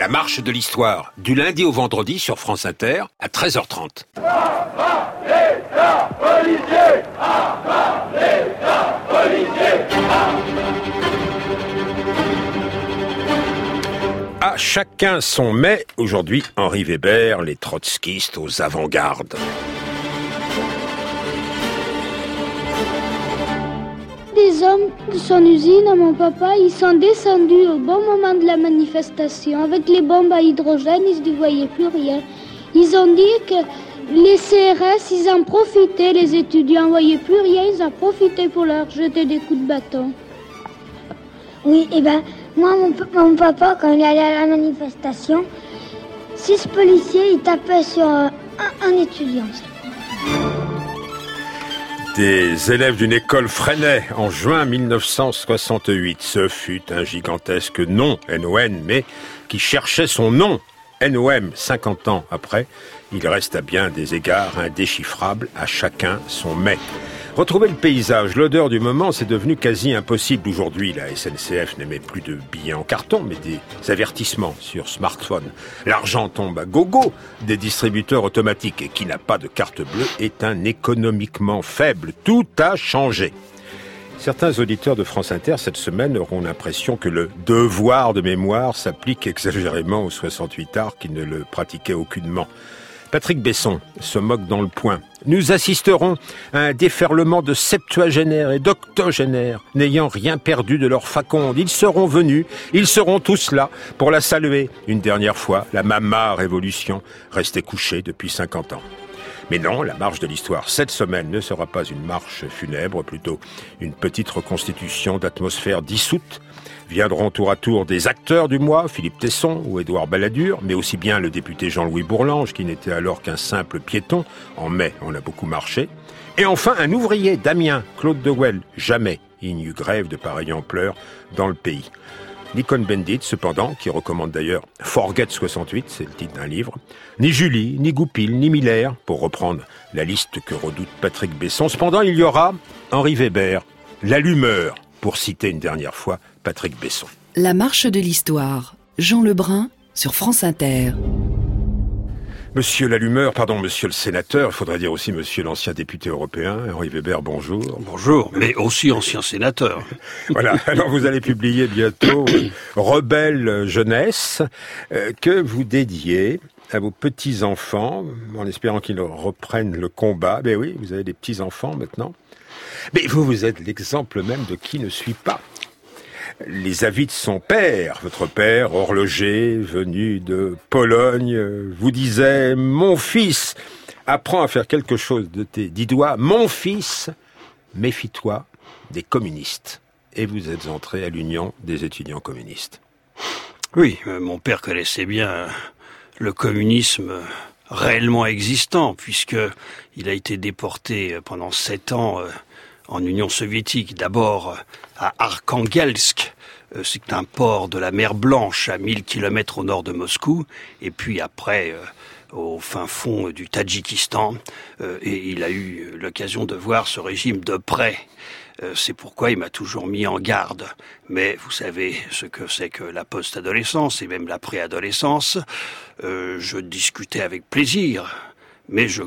marche de l'histoire, du lundi au vendredi sur France Inter à 13h30. À chacun son mais, aujourd'hui Henri Weber, les trotskistes aux avant-gardes. Des hommes de son usine à mon papa, ils sont descendus au bon moment de la manifestation. Avec les bombes à hydrogène, ils ne voyaient plus rien. Ils ont dit que les CRS, ils en profitaient, les étudiants ne voyaient plus rien, ils en profitaient pour leur jeter des coups de bâton. Oui, moi, mon papa, quand il allait à la manifestation, 6 policiers, ils tapaient sur un étudiant. Des élèves d'une école freinaient en juin 1968. Ce fut un gigantesque nom, NON, mais qui cherchait son nom. NOM, 50 ans après, il reste à bien des égards indéchiffrable, à chacun son mais. Retrouver le paysage, l'odeur du moment, c'est devenu quasi impossible aujourd'hui. La SNCF n'émet plus de billets en carton, mais des avertissements sur smartphone. L'argent tombe à gogo des distributeurs automatiques. Et qui n'a pas de carte bleue est un économiquement faible. Tout a changé. Certains auditeurs de France Inter, cette semaine, auront l'impression que le devoir de mémoire s'applique exagérément aux 68 arts qui ne le pratiquaient aucunement. Patrick Besson se moque dans le Point. Nous assisterons à un déferlement de septuagénaires et d'octogénaires n'ayant rien perdu de leur faconde. Ils seront venus, ils seront tous là pour la saluer. Une dernière fois, la Mama Révolution restait couchée depuis 50 ans. Mais non, la marche de l'histoire cette semaine ne sera pas une marche funèbre, plutôt une petite reconstitution d'atmosphère dissoute. Viendront tour à tour des acteurs du mois, Philippe Tesson ou Édouard Balladur, mais aussi bien le député Jean-Louis Bourlange, qui n'était alors qu'un simple piéton. En mai, on a beaucoup marché. Et enfin, un ouvrier d'Amiens, Claude de Well. Jamais il n'y eut grève de pareille ampleur dans le pays. Ni Cohn-Bendit, cependant, qui recommande d'ailleurs Forget 68, c'est le titre d'un livre, ni Julie, ni Goupil, ni Miller, pour reprendre la liste que redoute Patrick Besson. Cependant, il y aura Henri Weber, l'allumeur, pour citer une dernière fois Patrick Besson. La marche de l'histoire, Jean Lebrun, sur France Inter. Monsieur l'allumeur, pardon, monsieur le sénateur, il faudrait dire aussi monsieur l'ancien député européen, Henri Weber, bonjour. Bonjour, mais aussi ancien sénateur. Voilà, alors vous allez publier bientôt Rebelle jeunesse, que vous dédiez à vos petits-enfants, en espérant qu'ils reprennent le combat. Ben oui, vous avez des petits-enfants maintenant. Mais vous êtes l'exemple même de qui ne suit pas. Les avis de son père, votre père, horloger, venu de Pologne, vous disait « Mon fils, apprends à faire quelque chose de tes 10 doigts. Mon fils, méfie-toi des communistes. » Et vous êtes entré à l'Union des étudiants communistes. Oui, mon père connaissait bien le communisme réellement existant, puisque il a été déporté pendant 7 ans en Union soviétique, d'abord à Arkhangelsk, c'est un port de la mer Blanche à 1000 km au nord de Moscou, et puis après au fin fond du Tadjikistan, et il a eu l'occasion de voir ce régime de près. C'est pourquoi il m'a toujours mis en garde. Mais vous savez ce que c'est que la post-adolescence et même la préadolescence. Je discutais avec plaisir. Mais je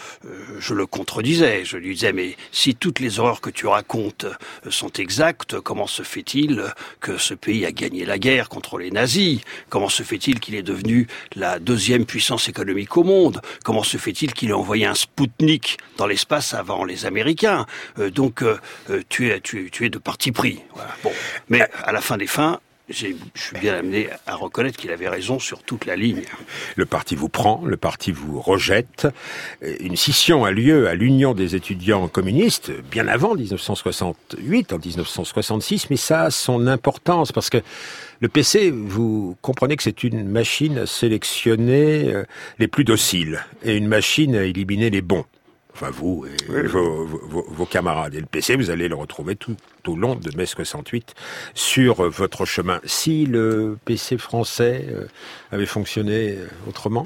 le contredisais. Je lui disais, mais si toutes les horreurs que tu racontes sont exactes, comment se fait-il que ce pays a gagné la guerre contre les nazis? Comment se fait-il qu'il est devenu la 2e puissance économique au monde? Comment se fait-il qu'il ait envoyé un Spoutnik dans l'espace avant les Américains? Donc, tu es de parti pris. Voilà. Bon. Mais à la fin des fins, je suis bien amené à reconnaître qu'il avait raison sur toute la ligne. Le parti vous prend, le parti vous rejette. Une scission a lieu à l'Union des étudiants communistes, bien avant 1968, en 1966, mais ça a son importance parce que le PC, vous comprenez que c'est une machine à sélectionner les plus dociles et une machine à éliminer les bons. Enfin, vous et vos camarades. Et le PC, vous allez le retrouver tout au long de mai 68 sur votre chemin. Si le PC français avait fonctionné autrement?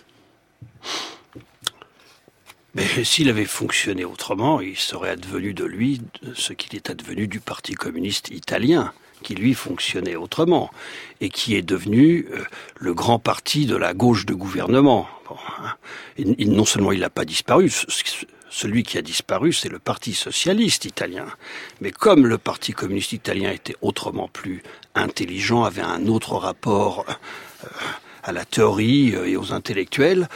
Mais s'il avait fonctionné autrement, il serait advenu de lui ce qu'il est advenu du Parti communiste italien, qui lui fonctionnait autrement et qui est devenu le grand parti de la gauche de gouvernement. Bon, hein. Non seulement il n'a pas disparu, celui qui a disparu, c'est le Parti socialiste italien. Mais comme le Parti communiste italien était autrement plus intelligent, avait un autre rapport à la théorie et aux intellectuels,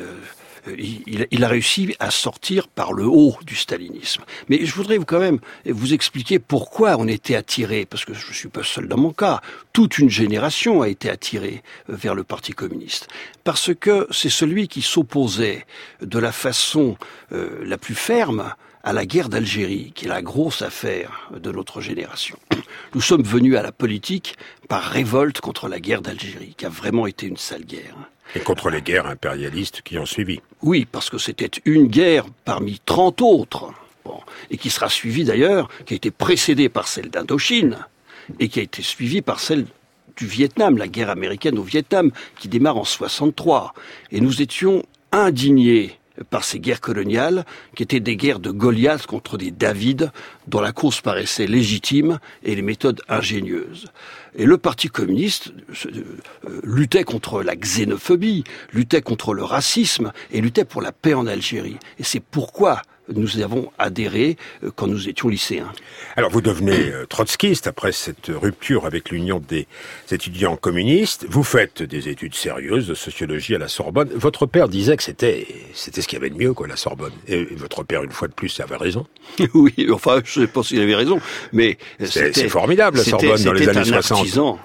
il a réussi à sortir par le haut du stalinisme. Mais je voudrais quand même vous expliquer pourquoi on était attiré, parce que je ne suis pas seul dans mon cas. Toute une génération a été attirée vers le Parti communiste. Parce que c'est celui qui s'opposait de la façon la plus ferme à la guerre d'Algérie, qui est la grosse affaire de notre génération. Nous sommes venus à la politique par révolte contre la guerre d'Algérie, qui a vraiment été une sale guerre. Et contre les guerres impérialistes qui ont suivi. Oui, parce que c'était une guerre parmi 30 autres, et qui sera suivie d'ailleurs, qui a été précédée par celle d'Indochine, et qui a été suivie par celle du Vietnam, la guerre américaine au Vietnam, qui démarre en 63. Et nous étions indignés par ces guerres coloniales, qui étaient des guerres de Goliath contre des David, dont la cause paraissait légitime et les méthodes ingénieuses. Et le Parti communiste luttait contre la xénophobie, luttait contre le racisme et luttait pour la paix en Algérie. Et c'est pourquoi nous avons adhéré quand nous étions lycéens. Alors vous devenez trotskiste après cette rupture avec l'Union des étudiants communistes. Vous faites des études sérieuses de sociologie à la Sorbonne. Votre père disait que c'était ce qu'il y avait de mieux, quoi, la Sorbonne. Et votre père, une fois de plus, avait raison. Oui, enfin, je ne sais pas s'il avait raison, mais c'est formidable, la Sorbonne, dans les années 60. Artisan,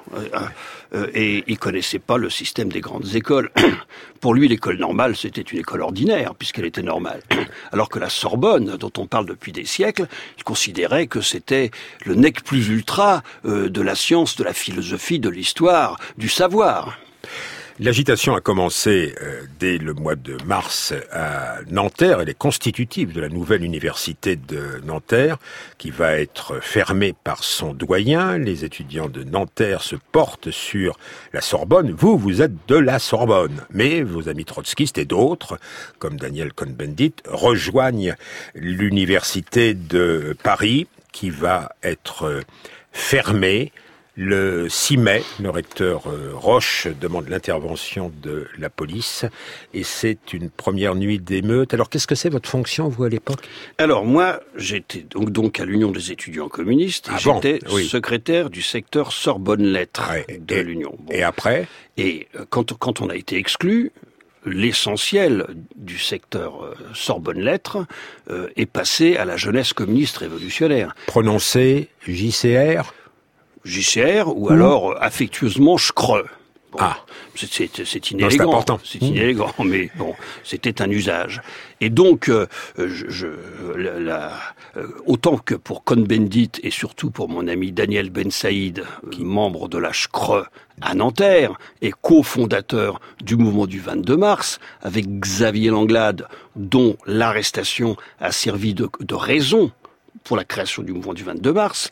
et il connaissait pas le système des grandes écoles. Pour lui, l'école normale, c'était une école ordinaire, puisqu'elle était normale. Alors que la Sorbonne, dont on parle depuis des siècles, il considérait que c'était le nec plus ultra de la science, de la philosophie, de l'histoire, du savoir. L'agitation a commencé dès le mois de mars à Nanterre. Elle est constitutive de la nouvelle université de Nanterre, qui va être fermée par son doyen. Les étudiants de Nanterre se portent sur la Sorbonne. Vous êtes de la Sorbonne. Mais vos amis trotskistes et d'autres, comme Daniel Cohn-Bendit, rejoignent l'université de Paris, qui va être fermée. Le 6 mai, le recteur Roche demande l'intervention de la police et c'est une première nuit d'émeute. Alors qu'est-ce que c'est votre fonction, vous, à l'époque ? Alors moi, j'étais donc à l'Union des étudiants communistes et j'étais secrétaire du secteur Sorbonne Lettres de l'Union. Bon. Et après ? Et quand on a été exclu, l'essentiel du secteur Sorbonne Lettres est passé à la jeunesse communiste révolutionnaire. Prononcé JCR ? JCR ou alors affectueusement Schreux. Bon, c'est inélégant. C'est inélégant, mais bon, c'était un usage. Et donc, autant que pour Cohn-Bendit et surtout pour mon ami Daniel Ben Saïd, membre de la Schreux à Nanterre et cofondateur du mouvement du 22 mars, avec Xavier Langlade, dont l'arrestation a servi de raison pour la création du mouvement du 22 mars,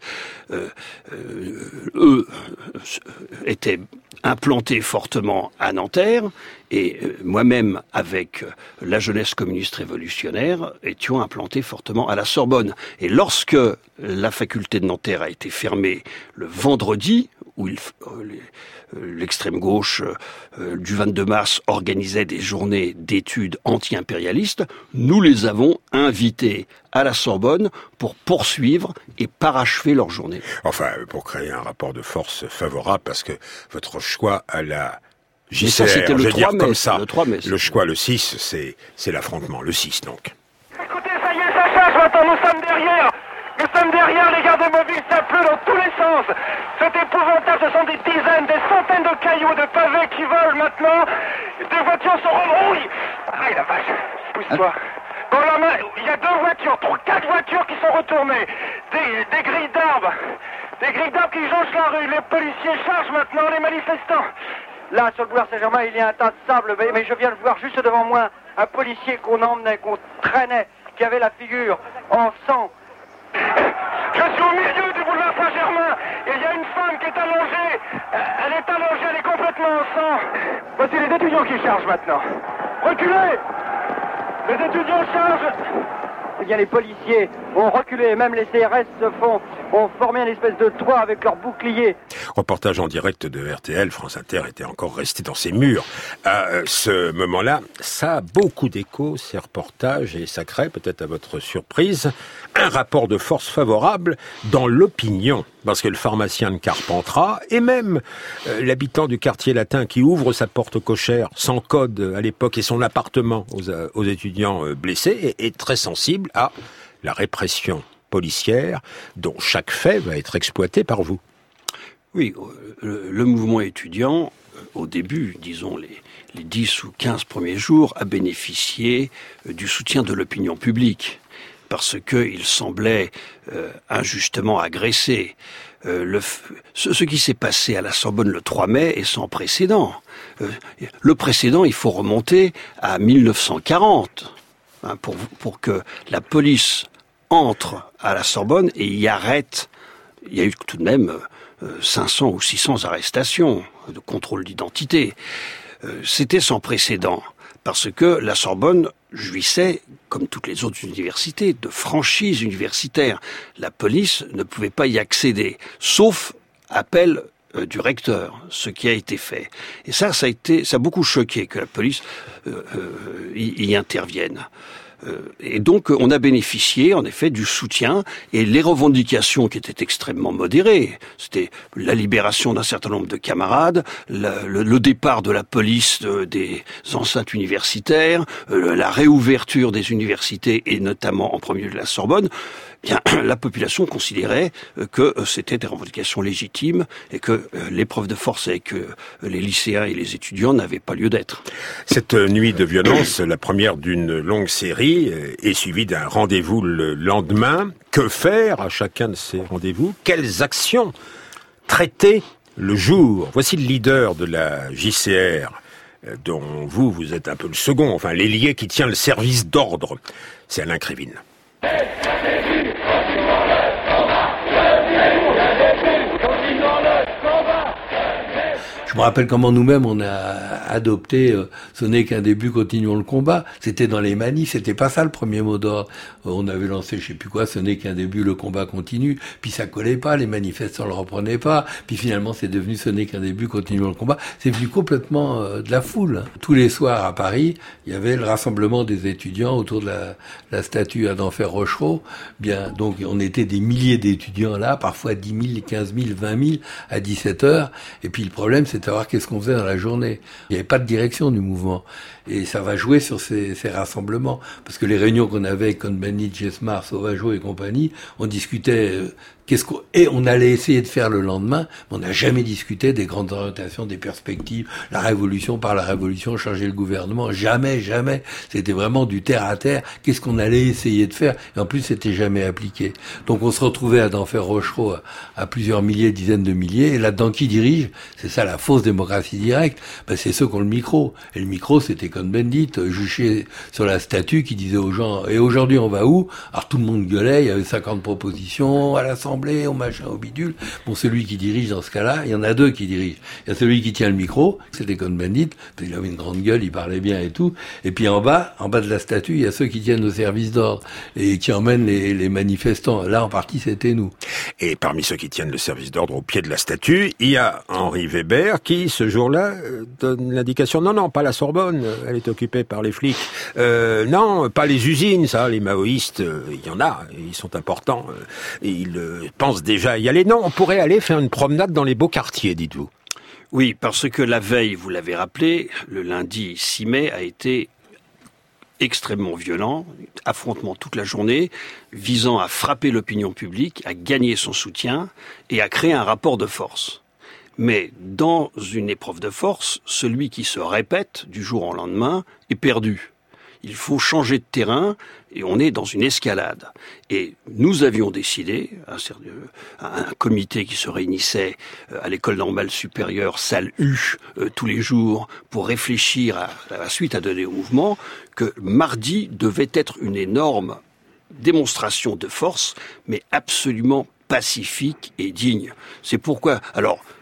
eux étaient implantés fortement à Nanterre, et moi-même, avec la jeunesse communiste révolutionnaire, étions implantés fortement à la Sorbonne. Et lorsque la faculté de Nanterre a été fermée le vendredi, où l'extrême gauche du 22 mars organisait des journées d'études anti-impérialistes, nous les avons invités à la Sorbonne pour poursuivre et parachever leur journée. Enfin, pour créer un rapport de force favorable, parce que votre choix à la JCR, c'était le 3 mai, comme ça, le 3 mai. Le choix, le 6, c'est l'affrontement, le 6 donc. Écoutez, ça y est, ça change maintenant, nous sommes derrière. Nous sommes derrière, les gardes mobiles, ça pleut dans tous les sens. C'est épouvantable, ce sont des dizaines, des centaines de cailloux, de pavés qui volent maintenant. Des voitures se rebrouillent. Aïe la vache, pousse-toi. Dans la main, il y a 4 voitures qui sont retournées. Des grilles d'arbres. Des grilles d'arbres qui jonchent la rue. Les policiers chargent maintenant les manifestants. Là, sur le boulevard Saint-Germain, il y a un tas de sable, mais je viens de voir juste devant moi un policier qu'on emmenait, qu'on traînait, qui avait la figure en sang. Je suis au milieu du boulevard Saint-Germain et il y a une femme qui est allongée. Elle est complètement en sang. Voici les étudiants qui chargent maintenant. Reculez! Les étudiants chargent. eh bien les policiers ont reculé, même les CRS ont formé une espèce de toit avec leurs boucliers. Reportage en direct de RTL, France Inter était encore resté dans ses murs. À ce moment-là, ça a beaucoup d'écho, ces reportages, et ça crée, peut-être à votre surprise, un rapport de force favorable dans l'opinion. Parce que le pharmacien de Carpentras, et même l'habitant du quartier latin qui ouvre sa porte cochère, sans code à l'époque, et son appartement aux étudiants blessés, est très sensible à la répression policière dont chaque fait va être exploité par vous. Oui, le mouvement étudiant, au début, disons les 10 ou 15 premiers jours, a bénéficié du soutien de l'opinion publique, parce qu'il semblait injustement agressé. Ce qui s'est passé à la Sorbonne le 3 mai est sans précédent. Le précédent, il faut remonter à 1940 pour que la police entre à la Sorbonne et y arrête. Il y a eu tout de même 500 ou 600 arrestations de contrôle d'identité. C'était sans précédent, parce que la Sorbonne jouissait, comme toutes les autres universités, de franchise universitaire. La police ne pouvait pas y accéder, sauf appel du recteur, ce qui a été fait. Et ça a beaucoup choqué que la police y intervienne. Et donc, on a bénéficié, en effet, du soutien et les revendications qui étaient extrêmement modérées. C'était la libération d'un certain nombre de camarades, le départ de la police des enceintes universitaires, la réouverture des universités et notamment en premier lieu de la Sorbonne. Bien, la population considérait que c'était des revendications légitimes et que l'épreuve de force avec les lycéens et les étudiants n'avait pas lieu d'être. Cette nuit de violence, la première d'une longue série, est suivie d'un rendez-vous le lendemain. Que faire à chacun de ces rendez-vous? Quelles actions traiter le jour? Voici le leader de la JCR, dont vous êtes un peu le second, enfin l'ailier qui tient le service d'ordre. C'est Alain Krivine. Je me rappelle comment nous-mêmes on a adopté ce n'est qu'un début, continuons le combat. C'était dans les manifs, c'était pas ça le premier mot d'ordre. On avait lancé je sais plus quoi, ce n'est qu'un début, le combat continue. Puis ça collait pas, les manifestants le reprenaient pas. Puis finalement c'est devenu ce n'est qu'un début, continuons le combat. C'est venu complètement de la foule. Tous les soirs à Paris, il y avait le rassemblement des étudiants autour de la statue à d'Enfer Rochereau. Bien, donc on était des milliers d'étudiants là, parfois 10 000, 15 000, 20 000 à 17 heures. Et puis le problème c'est de savoir qu'est-ce qu'on faisait dans la journée. Il n'y avait pas de direction du mouvement. Et ça va jouer sur ces rassemblements. Parce que les réunions qu'on avait avec Cohn-Bendit, Jesmar, Sauvageau et compagnie, on discutait et on allait essayer de faire le lendemain, mais on n'a jamais discuté des grandes orientations, des perspectives, la révolution par la révolution, changer le gouvernement, jamais, jamais. C'était vraiment du terre à terre. Qu'est-ce qu'on allait essayer de faire? Et en plus, c'était jamais appliqué. Donc on se retrouvait à d'Enfer Rochereau à plusieurs milliers, dizaines de milliers, et là-dedans, qui dirige? C'est ça la fausse démocratie directe. Ben, c'est ceux qui ont le micro. Et le micro, c'était Cohn-Bendit, juché sur la statue, qui disait aux gens, et aujourd'hui on va où? Alors tout le monde gueulait, il y avait 50 propositions à l'Assemblée, au machin, au bidule. Bon, celui qui dirige dans ce cas-là, il y en a deux qui dirigent. Il y a celui qui tient le micro, c'était Cohn-Bendit, il avait une grande gueule, il parlait bien et tout. Et puis en bas de la statue, il y a ceux qui tiennent le service d'ordre et qui emmènent les manifestants. Là, en partie, c'était nous. Et parmi ceux qui tiennent le service d'ordre au pied de la statue, il y a Henri Weber qui, ce jour-là, donne l'indication, non, pas la Sorbonne, elle est occupée par les flics. Non, pas les usines, ça, les maoïstes, il y en a, ils sont importants. Ils pensent déjà y aller. Non, on pourrait aller faire une promenade dans les beaux quartiers, dites-vous. Oui, parce que la veille, vous l'avez rappelé, le lundi 6 mai a été extrêmement violent, affrontement toute la journée, visant à frapper l'opinion publique, à gagner son soutien et à créer un rapport de force. Mais dans une épreuve de force, celui qui se répète du jour au lendemain est perdu. Il faut changer de terrain et on est dans une escalade. Et nous avions décidé, un comité qui se réunissait à l'école normale supérieure, salle U, tous les jours, pour réfléchir à la suite à donner au mouvement, que mardi devait être une énorme démonstration de force, mais absolument pacifique et digne. C'est pourquoi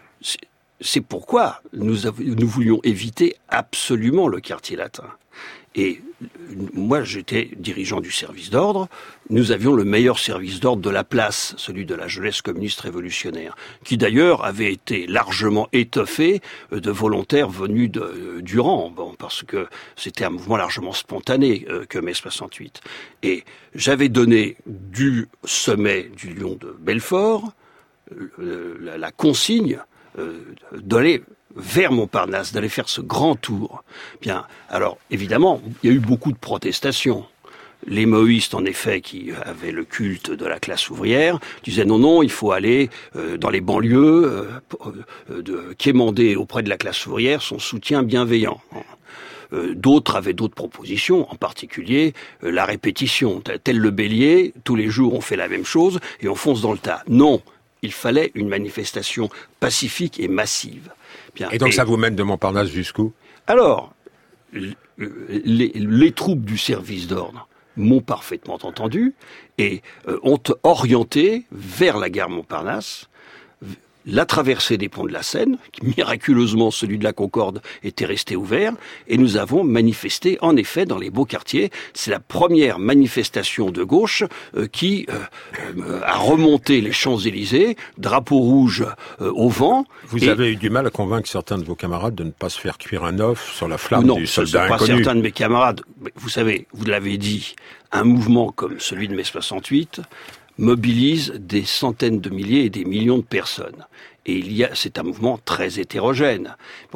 nous voulions éviter absolument le quartier latin. Et moi, j'étais dirigeant du service d'ordre. Nous avions le meilleur service d'ordre de la place, celui de la jeunesse communiste révolutionnaire, qui d'ailleurs avait été largement étoffé de volontaires venus du rang, parce que c'était un mouvement largement spontané que mai 68. Et j'avais donné du sommet du Lion de Belfort la consigne d'aller vers Montparnasse, d'aller faire ce grand tour. Bien, alors évidemment, il y a eu beaucoup de protestations. Les maoïstes, en effet, qui avaient le culte de la classe ouvrière, disaient non, il faut aller dans les banlieues, quémander auprès de la classe ouvrière son soutien bienveillant. D'autres avaient d'autres propositions, en particulier la répétition. Tel le bélier, tous les jours on fait la même chose et on fonce dans le tas. Non, il fallait une manifestation pacifique et massive. Bien, et donc ça vous mène de Montparnasse jusqu'où ? Alors, les troupes du service d'ordre m'ont parfaitement entendu et ont orienté vers la gare Montparnasse la traversée des ponts de la Seine, qui miraculeusement celui de la Concorde était resté ouvert, et nous avons manifesté en effet dans les beaux quartiers. C'est la première manifestation de gauche qui a remonté les Champs-Élysées, drapeau rouge au vent. Vous avez eu du mal à convaincre certains de vos camarades de ne pas se faire cuire un œuf sur la flamme du soldat inconnu. Non, ce ne sont pas certains de mes camarades. Vous savez, vous l'avez dit, un mouvement comme celui de mai 68 mobilise des centaines de milliers et des millions de personnes. Et c'est un mouvement très hétérogène.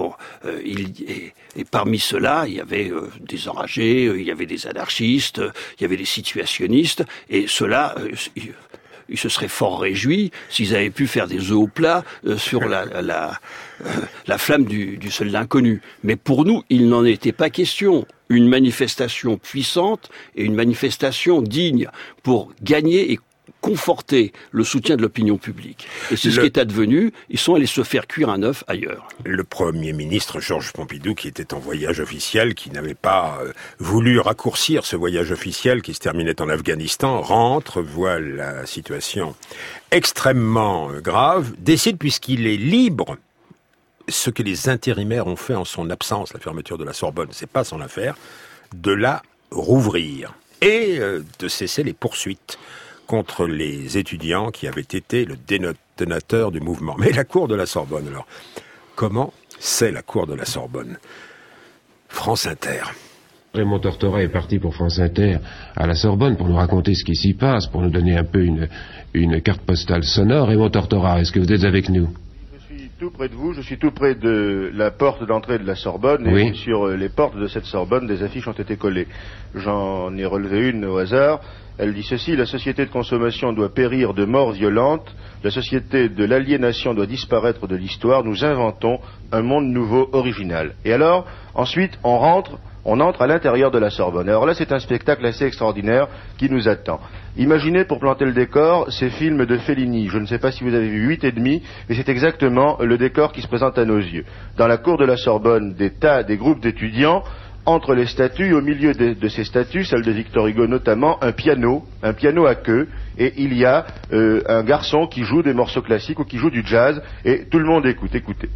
Et parmi ceux-là, il y avait des enragés, il y avait des anarchistes, il y avait des situationnistes, et ceux-là, ils se seraient fort réjouis s'ils avaient pu faire des œufs au plat sur la flamme du soldat inconnu. Mais pour nous, il n'en était pas question. Une manifestation puissante et une manifestation digne pour gagner et conforter le soutien de l'opinion publique. Et c'est ce qui est advenu. Ils sont allés se faire cuire un œuf ailleurs. Le Premier ministre Georges Pompidou, qui était en voyage officiel, qui n'avait pas voulu raccourcir ce voyage officiel qui se terminait en Afghanistan, rentre, voit la situation extrêmement grave, décide, puisqu'il est libre, ce que les intérimaires ont fait en son absence, la fermeture de la Sorbonne, c'est pas son affaire, de la rouvrir et de cesser les poursuites contre les étudiants qui avaient été le détonateur du mouvement. Mais la cour de la Sorbonne, alors, comment c'est la cour de la Sorbonne ? France Inter. Raymond Tortora est parti pour France Inter à la Sorbonne pour nous raconter ce qui s'y passe, pour nous donner un peu une carte postale sonore. Raymond Tortora, est-ce que vous êtes avec nous ? Je suis tout près de vous, je suis tout près de la porte d'entrée de la Sorbonne, oui. Et sur les portes de cette Sorbonne, des affiches ont été collées. J'en ai relevé une au hasard. Elle dit ceci: la société de consommation doit périr de mort violente, la société de l'aliénation doit disparaître de l'histoire, nous inventons un monde nouveau, original. Et alors, ensuite, on entre à l'intérieur de la Sorbonne. Alors là, c'est un spectacle assez extraordinaire qui nous attend. Imaginez, pour planter le décor, ces films de Fellini. Je ne sais pas si vous avez vu 8 et demi, mais c'est exactement le décor qui se présente à nos yeux. Dans la cour de la Sorbonne, des groupes d'étudiants, entre les statues, au milieu de ces statues, celle de Victor Hugo notamment, un piano à queue, et il y a un garçon qui joue des morceaux classiques ou qui joue du jazz, et tout le monde écoute, écoutez.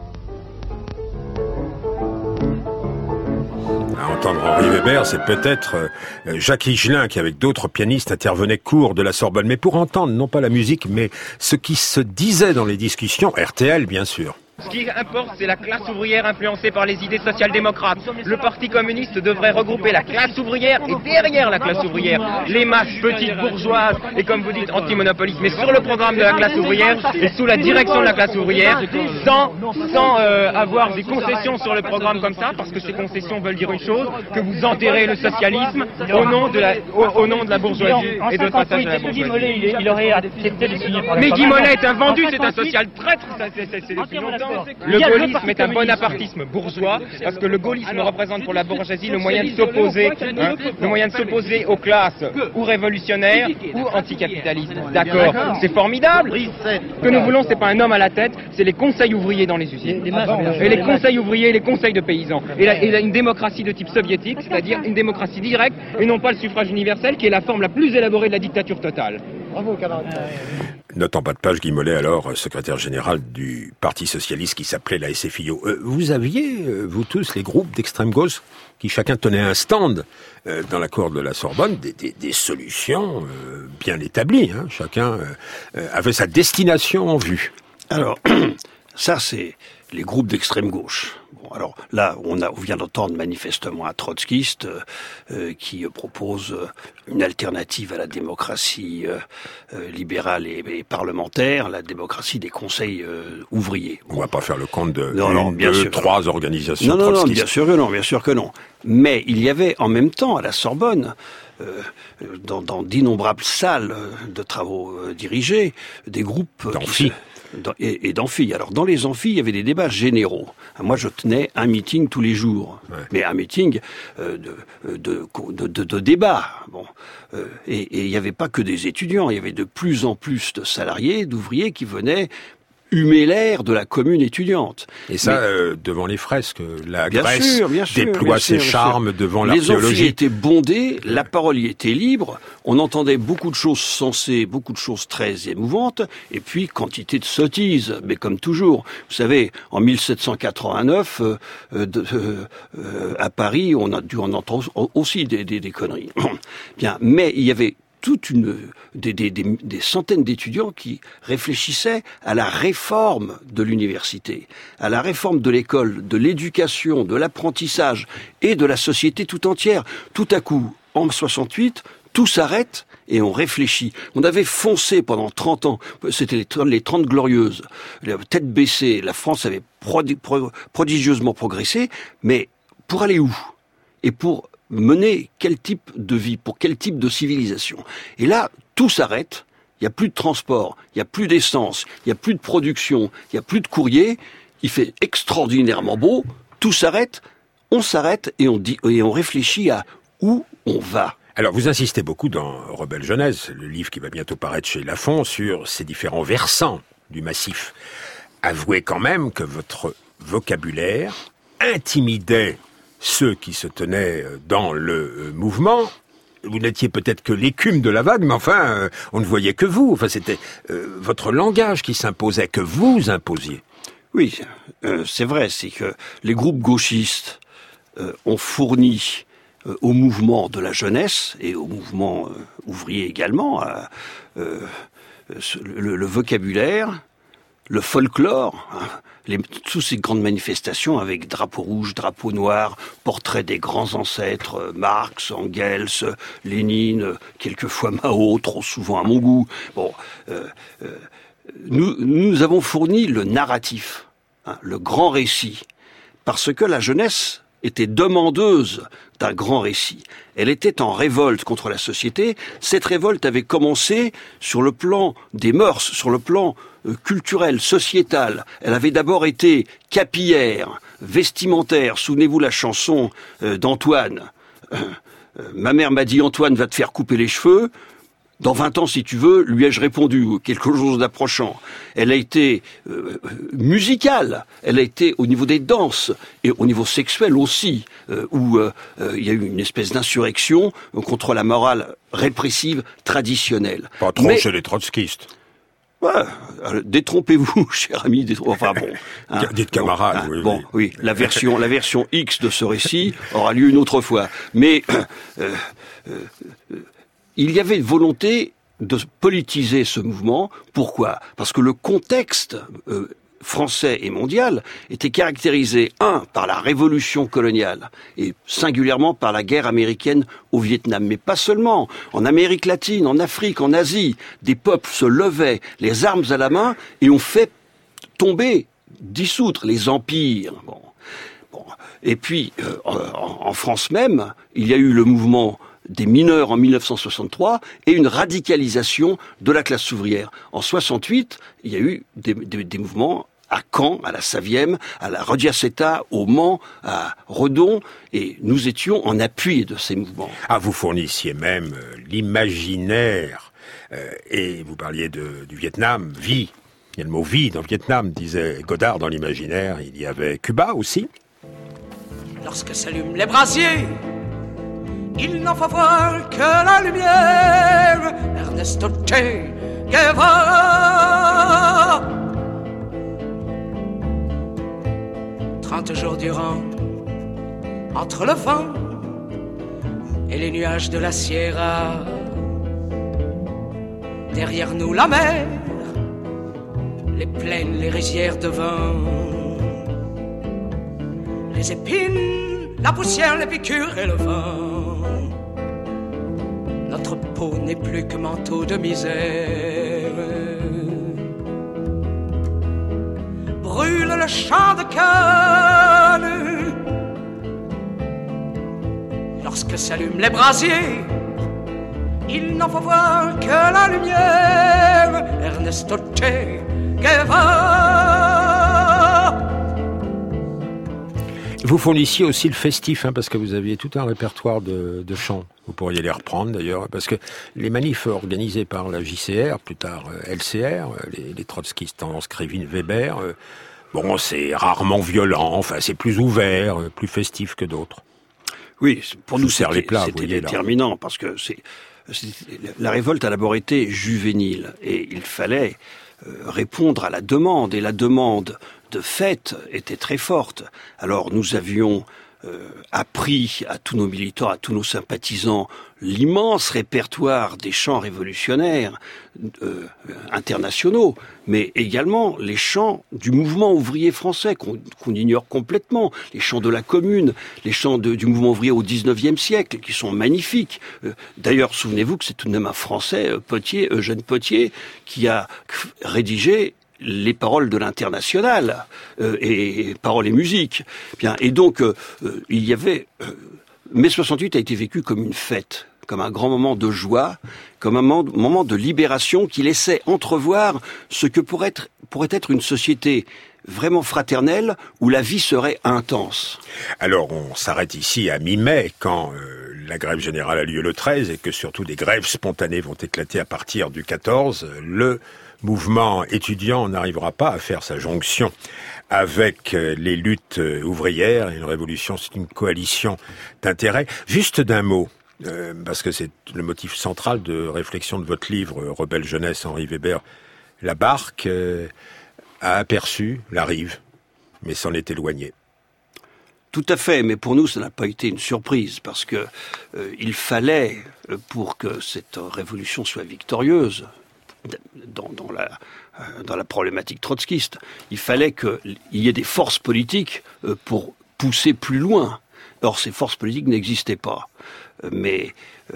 À entendre Henri Weber, c'est peut-être Jacques Higelin qui, avec d'autres pianistes, intervenait cour de la Sorbonne. Mais pour entendre, non pas la musique, mais ce qui se disait dans les discussions, RTL bien sûr. Ce qui importe, c'est la classe ouvrière influencée par les idées social-démocrates. Le Parti communiste devrait regrouper la classe ouvrière et derrière la classe ouvrière, les masses petites bourgeoises et, comme vous dites, anti-monopolistes, mais sur le programme de la classe ouvrière et sous la direction de la classe ouvrière, sans avoir des concessions sur le programme comme ça, parce que ces concessions veulent dire une chose, que vous enterrez le socialisme au nom de la bourgeoisie et de passage à la bourgeoisie. Guy Mollet, il aurait accepté de signer. Mais Guy Mollet est un vendu, c'est un social traître, c'est depuis longtemps. Le gaullisme est un bonapartisme bourgeois, parce que le gaullisme représente pour la bourgeoisie le moyen de s'opposer aux classes ou révolutionnaires ou anticapitalistes. D'accord, c'est formidable. Ce que nous voulons, c'est pas un homme à la tête, c'est les conseils ouvriers dans les usines. Et les conseils ouvriers et les conseils de paysans. Et une démocratie de type soviétique, c'est-à-dire une démocratie directe et non pas le suffrage universel, qui est la forme la plus élaborée de la dictature totale. Bravo, camarade. Note en bas de page, Guy Mollet, alors secrétaire général du Parti socialiste qui s'appelait la SFIO. Vous aviez, vous tous, les groupes d'extrême gauche qui chacun tenait un stand dans la cour de la Sorbonne, des solutions bien établies. Hein. Chacun avait sa destination en vue. Alors, ça c'est les groupes d'extrême gauche. Bon, alors là, on vient d'entendre manifestement un trotskiste qui propose une alternative à la démocratie libérale et parlementaire, la démocratie des conseils ouvriers. On va pas faire le compte de trois Non, organisations trotskistes. Bien sûr que non. Mais il y avait en même temps à la Sorbonne, dans d'innombrables salles de travaux dirigés, des groupes d'amphi. Et d'amphi. Alors dans les amphis, il y avait des débats généraux. Moi, je tenais un meeting tous les jours, mais un meeting de débat. Bon, et il n'y avait pas que des étudiants. Il y avait de plus en plus de salariés, d'ouvriers qui venaient humer l'air de la commune étudiante. Et ça, devant les fresques, la Grèce déploie ses charmes devant l'archéologie. Les amphis étaient bondés, la parole y était libre, on entendait beaucoup de choses sensées, beaucoup de choses très émouvantes, et puis quantité de sottises, mais comme toujours. Vous savez, en 1789, à Paris, on a dû en entendre aussi des conneries. Bien, mais il y avait des centaines d'étudiants qui réfléchissaient à la réforme de l'université, à la réforme de l'école, de l'éducation, de l'apprentissage et de la société tout entière. Tout à coup, en 68, tout s'arrête et on réfléchit. On avait foncé pendant 30 ans, c'était les 30 glorieuses, la tête baissée, la France avait prodigieusement progressé, mais pour aller où ? Et pour mener quel type de vie, pour quel type de civilisation. Et là, tout s'arrête, il n'y a plus de transport, il n'y a plus d'essence, il n'y a plus de production, il n'y a plus de courrier, il fait extraordinairement beau, tout s'arrête, on s'arrête et on réfléchit à où on va. Alors, vous insistez beaucoup dans Rebelle Jeunesse, le livre qui va bientôt paraître chez Lafon, sur ces différents versants du massif. Avouez quand même que votre vocabulaire intimidait ceux qui se tenaient dans le mouvement. Vous n'étiez peut-être que l'écume de la vague, mais enfin, on ne voyait que vous. Enfin, c'était votre langage qui s'imposait, que vous imposiez. Oui, c'est vrai, c'est que les groupes gauchistes ont fourni au mouvement de la jeunesse et au mouvement ouvrier également le vocabulaire, le folklore, toutes ces grandes manifestations avec drapeau rouge, drapeau noir, portrait des grands ancêtres, Marx, Engels, Lénine, quelquefois Mao, trop souvent à mon goût. Bon, nous avons fourni le narratif, le grand récit, parce que la jeunesse était demandeuse d'un grand récit. Elle était en révolte contre la société. Cette révolte avait commencé sur le plan des mœurs, sur le plan culturel, sociétal. Elle avait d'abord été capillaire, vestimentaire. Souvenez-vous la chanson d'Antoine. Ma mère m'a dit, Antoine va te faire couper les cheveux. Dans 20 ans, si tu veux, lui ai-je répondu, quelque chose d'approchant. Elle a été musicale, elle a été au niveau des danses, et au niveau sexuel aussi, où il y a eu une espèce d'insurrection contre la morale répressive traditionnelle. Pas trop chez les trotskistes. Ouais, détrompez-vous, cher ami. Enfin bon. Dites camarades. Oui. La version X de ce récit aura lieu une autre fois. Mais il y avait une volonté de politiser ce mouvement. Pourquoi ? Parce que le contexte français et mondial était caractérisé, par la révolution coloniale, et singulièrement par la guerre américaine au Vietnam, mais pas seulement. En Amérique latine, en Afrique, en Asie, des peuples se levaient, les armes à la main, et ont fait tomber, dissoudre les empires. Bon. Et puis, en France même, il y a eu le mouvement des mineurs en 1963 et une radicalisation de la classe ouvrière. En 68, il y a eu des mouvements à Caen, à la Savième, à la Rodiaceta, au Mans, à Redon, et nous étions en appui de ces mouvements. Ah, vous fournissiez même l'imaginaire, et vous parliez du Vietnam, vie. Il y a le mot vie dans le Vietnam, disait Godard dans l'imaginaire. Il y avait Cuba aussi. Lorsque s'allument les brasiers, il n'en faut voir que la lumière. Ernesto Che Guevara. 30 jours durant, entre le vent et les nuages de la Sierra, derrière nous la mer, les plaines, les rizières de vin, les épines, la poussière, les piqûres et le vent. Notre peau n'est plus que manteau de misère. Brûle le champ de canne lorsque s'allument les brasiers. Il n'en faut voir que la lumière. Ernesto Che Guevara. Vous fournissiez aussi le festif, parce que vous aviez tout un répertoire de chants. Vous pourriez les reprendre d'ailleurs, parce que les manifs organisés par la JCR, plus tard LCR, les trotskistes tendance Krivine-Weber, bon, c'est rarement violent, enfin c'est plus ouvert, plus festif que d'autres. Oui, pour nous c'était voyez, déterminant, parce que la révolte a d'abord été juvénile, et il fallait répondre à la demande, et la demande de fête était très forte. Alors nous avions appris à tous nos militants, à tous nos sympathisants, l'immense répertoire des chants révolutionnaires internationaux, mais également les chants du mouvement ouvrier français qu'on ignore complètement, les chants de la Commune, les chants du mouvement ouvrier au XIXe siècle, qui sont magnifiques. D'ailleurs, souvenez-vous que c'est tout de même un Français, Potier, Eugène Potier, qui a rédigé les paroles de l'Internationale et paroles et musique. Bien, et donc il y avait mai 68 a été vécu comme une fête, comme un grand moment de joie, comme un moment de libération qui laissait entrevoir ce que pourrait être une société vraiment fraternelle où la vie serait intense. Alors on s'arrête ici à mi-mai quand la grève générale a lieu le 13 et que surtout des grèves spontanées vont éclater à partir du 14. Le mouvement étudiant n'arrivera pas à faire sa jonction avec les luttes ouvrières. Une révolution, c'est une coalition d'intérêts. Juste d'un mot, parce que c'est le motif central de réflexion de votre livre « Rebelle jeunesse », Henri Weber. La barque a aperçu la rive, mais s'en est éloignée. Tout à fait, mais pour nous, ça n'a pas été une surprise, parce que il fallait, pour que cette révolution soit victorieuse, dans la problématique trotskiste, il fallait qu'il y ait des forces politiques pour pousser plus loin. Or, ces forces politiques n'existaient pas. Mais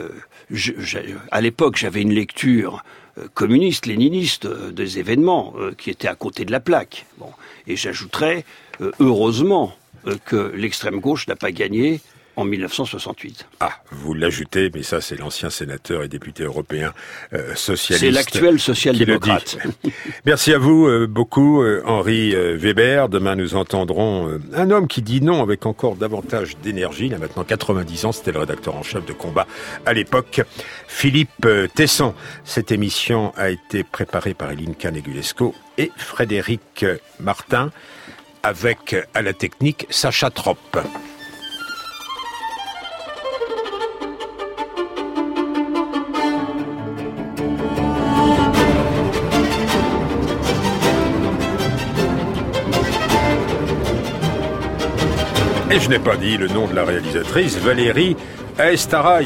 à l'époque, j'avais une lecture communiste, léniniste des événements qui étaient à côté de la plaque. Bon. Et j'ajouterais, heureusement, que l'extrême gauche n'a pas gagné en 1968. Ah, vous l'ajoutez, mais ça c'est l'ancien sénateur et député européen socialiste. C'est l'actuel social-démocrate. Merci à vous beaucoup, Henri Weber. Demain nous entendrons un homme qui dit non avec encore davantage d'énergie. Il a maintenant 90 ans, c'était le rédacteur en chef de Combat à l'époque, Philippe Tesson. Cette émission a été préparée par Elinka Negulesco et Frédéric Martin, avec à la technique Sacha Trop. Et je n'ai pas dit le nom de la réalisatrice, Valérie Aestara.